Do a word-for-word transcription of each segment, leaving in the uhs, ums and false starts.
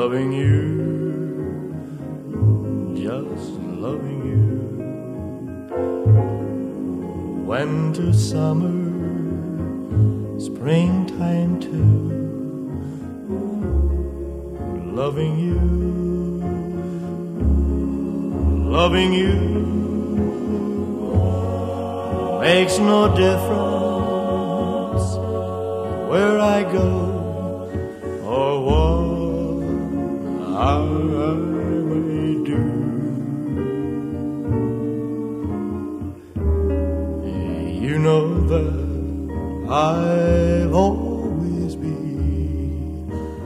loving you, just loving you. Winter, summer, springtime too. Loving you, loving you makes no difference where I go or what I may do. You know that I've always been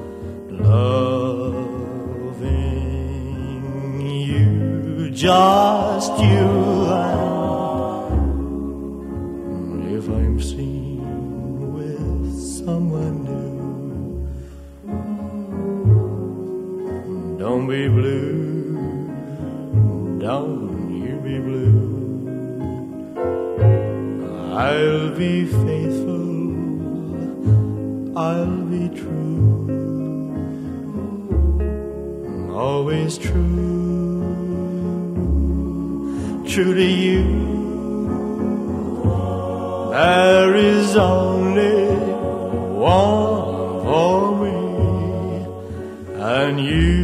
loving you, just you. And if I'm seen with someone new, don't be blue, don't you be blue. I'll be faithful, I'll be true, always true, true to you. There is only one for me, and you